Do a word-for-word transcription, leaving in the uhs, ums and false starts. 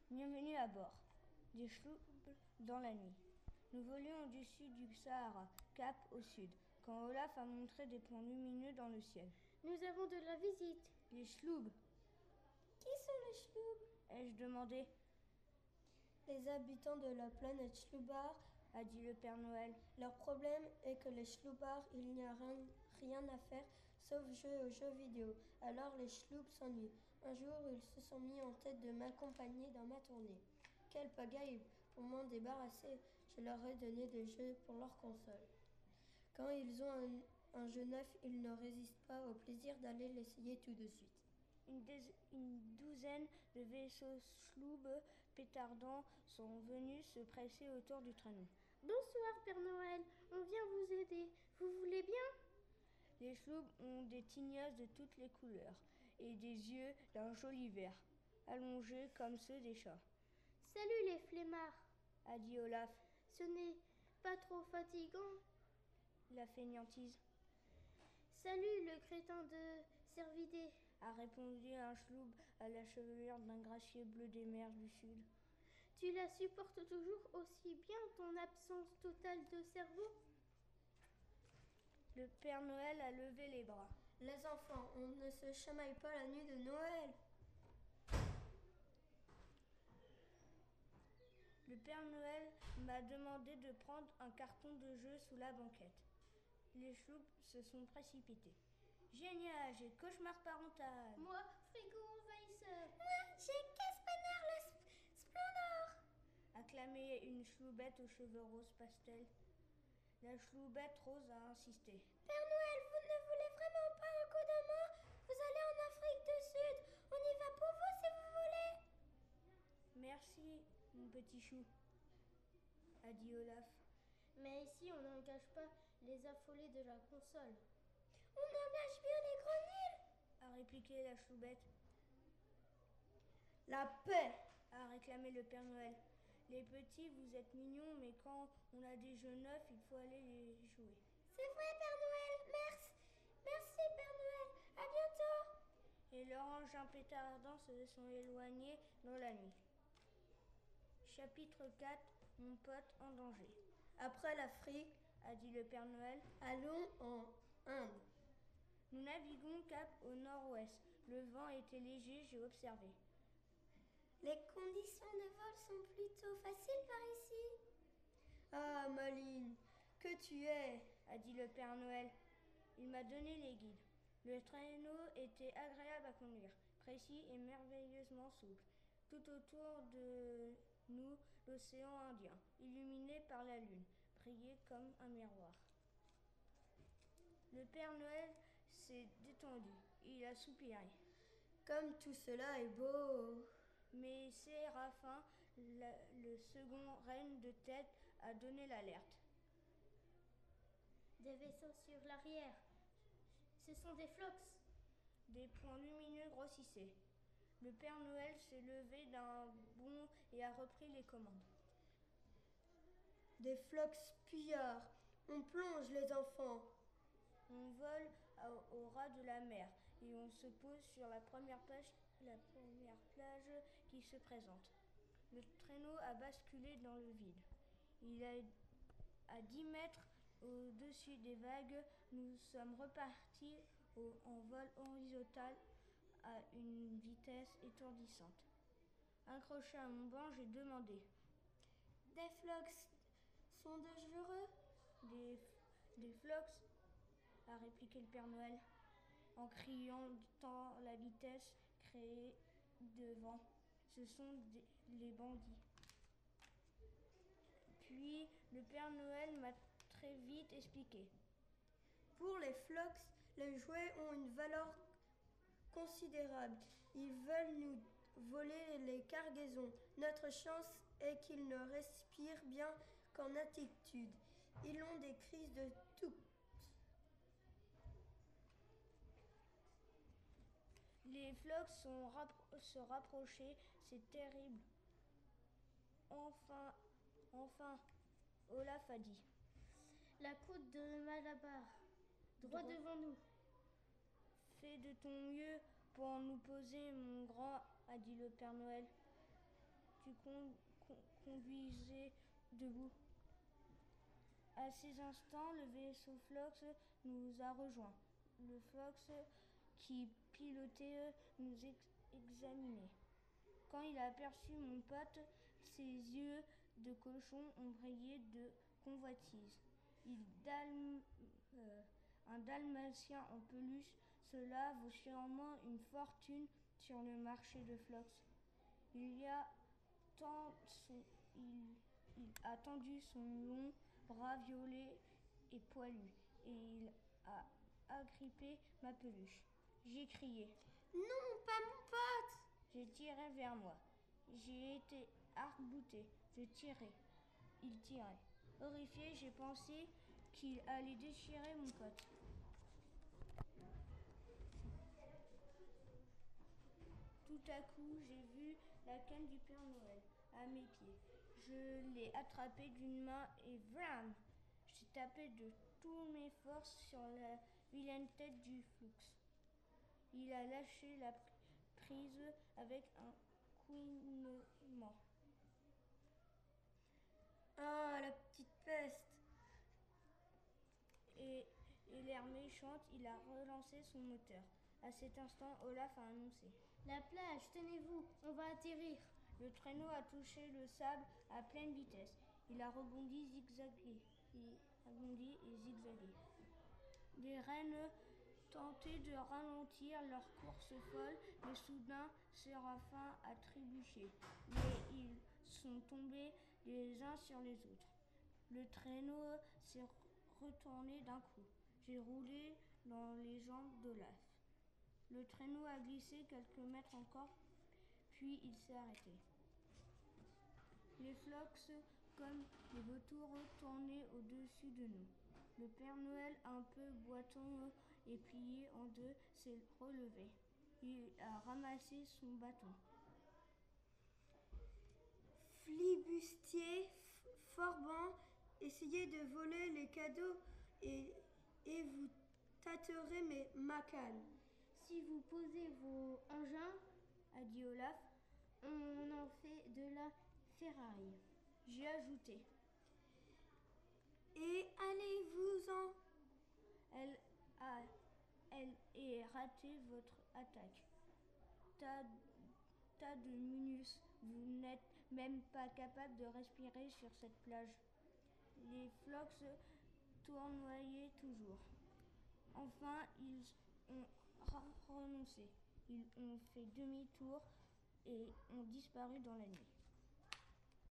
Bienvenue à bord des Schloubs dans la nuit. Nous volions au-dessus du Sahara, cap au sud, quand Olaf a montré des points lumineux dans le ciel. Nous avons de la visite. Les Schloubs. Qui sont les Schloubs? Ai-je demandé. Les habitants de la planète Schloubar, a dit le Père Noël. Leur problème est que les Schloubars, il n'y a rien, rien à faire sauf jouer aux jeux vidéo. Alors les Schloubs s'ennuient. Un jour, ils se sont mis en tête de m'accompagner dans ma tournée. Quelle pagaille! Pour m'en débarrasser, je leur ai donné des jeux pour leur console. Quand ils ont un, un jeu neuf, ils ne résistent pas au plaisir d'aller l'essayer tout de suite. Une, dé- une douzaine de vaisseaux Schloub pétardants sont venus se presser autour du traîneau. Bonsoir, Père Noël. On vient vous aider. Vous voulez bien? Les Schloubs ont des tignages de toutes les couleurs et des yeux d'un joli vert, allongés comme ceux des chats. Salut les flemmards, a dit Olaf. Ce n'est pas trop fatigant? La fainéantise. Salut le crétin de Cervidé, a répondu un Schloub à la chevelure d'un gracier bleu des mers du sud. Tu la supportes toujours aussi bien, ton absence totale de cerveau? Le Père Noël a levé les bras. Les enfants, on ne se chamaille pas la nuit de Noël. Le Père Noël m'a demandé de prendre un carton de jeu sous la banquette. Les Schloubs se sont précipités. Génial, j'ai cauchemar parental. Moi, frigo envahisseur. Moi, j'ai Caspaner le sp- Splendor, acclamait une Schloubette aux cheveux roses pastel. La Schloubette rose a insisté. Père Noël, vous ne voulez vraiment pas un coup de main? Vous allez en Afrique du Sud. On y va pour vous si vous voulez. Merci, mon petit chou, a dit Olaf. Mais ici, on n'engage pas les affolés de la console. On engage bien les grenouilles, a répliqué la Schloubette. La paix, a réclamé le Père Noël. Les petits, vous êtes mignons, mais quand on a des jeux neufs, il faut aller les jouer. C'est vrai, Père Noël. Merci. Merci, Père Noël. À bientôt. Et leurs engins pétardants se sont éloignés dans la nuit. Chapitre quatre. Mon pote en danger. Après l'Afrique, a dit le Père Noël, allons en Inde. Nous naviguons cap au nord-ouest. Le vent était léger, j'ai observé. Les conditions de vol sont plutôt faciles par ici. Ah, Maline, que tu es, a dit le Père Noël. Il m'a donné les guides. Le traîneau était agréable à conduire, précis et merveilleusement souple. Tout autour de nous, l'océan Indien, illuminé par la lune, brillait comme un miroir. Le Père Noël s'est détendu. Il a soupiré. Comme tout cela est beau. Mais Séraphin, le second reine de tête, a donné l'alerte. Des vaisseaux sur l'arrière. Ce sont des flox. Des points lumineux grossissaient. Le Père Noël s'est levé d'un bond et a repris les commandes. Des flox pillards. On plonge, les enfants. On vole au ras de la mer et on se pose sur la première plage, la première plage qui se présente. Le traîneau a basculé dans le vide. Il est à dix mètres au-dessus des vagues. Nous sommes repartis au, en vol horizontal à une vitesse étourdissante. Accroché à mon banc, j'ai demandé. Des flox sont dangereux? Des, des flox, a répliqué le Père Noël, en criant tant la vitesse créée devant. Ce sont des, les bandits. Puis le Père Noël m'a très vite expliqué. Pour les flox, les jouets ont une valeur considérable. Ils veulent nous voler les cargaisons. Notre chance est qu'ils ne respirent bien qu'en altitude. Ils ont des crises de tout. Les flox sont rappro- se rapprochés, c'est terrible. Enfin, enfin, Olaf a dit. La côte de Malabar, droit, droit devant nous. Fais de ton mieux pour nous poser, mon grand, a dit le Père Noël. tu con- con- conduisais debout. À ces instants, le vaisseau Phlox nous a rejoints. Le Phlox qui pilotait nous ex- examinait. Quand il a aperçu mon pote, ses yeux de cochon ont brillé de convoitise. Il dalm- euh, un dalmatien en peluche, cela vaut sûrement une fortune sur le marché de Phlox. Il y a tant son- il, il a tendu son long bras violet et poilu, et il a agrippé ma peluche. J'ai crié. Non, pas mon pote! J'ai tiré vers moi. J'ai été arc-bouté. Je tirais. Il tirait. Horrifié, j'ai pensé qu'il allait déchirer mon pote. Tout à coup, j'ai vu la canne du Père Noël à mes pieds. Je l'ai attrapée d'une main et vram! J'ai tapé de toutes mes forces sur la vilaine tête du Flux. Il a lâché la prise avec un couinement. Ah, la petite peste! Et, et l'air méchante, il a relancé son moteur. À cet instant, Olaf a annoncé. La plage, tenez-vous, on va atterrir. Le traîneau a touché le sable à pleine vitesse. Il a rebondi, zigzagué. Il a rebondi et zigzagué. Les rennes tentaient de ralentir leur course folle, mais soudain, Séraphin a trébuché. Mais ils sont tombés les uns sur les autres. Le traîneau s'est retourné d'un coup. J'ai roulé dans les jambes d'Olaf. Le traîneau a glissé quelques mètres encore, puis il s'est arrêté. Les Phlox, comme des vautours, tournaient au-dessus de nous. Le Père Noël, un peu boitant et plié en deux, s'est relevé. Il a ramassé son bâton. Flibustier, Forban, essayez de voler les cadeaux et, et vous tâterez mes ma canne. Si vous posez vos engins, A dit Olaf. On en fait de la ferraille. J'ai ajouté. Et allez-vous-en. Elle a elle est raté votre attaque. Tas, tas de minus, vous n'êtes même pas capable de respirer sur cette plage. Les Phlox tournoyaient toujours. Enfin, ils ont renoncé. Ils ont fait demi-tour et ont disparu dans la nuit.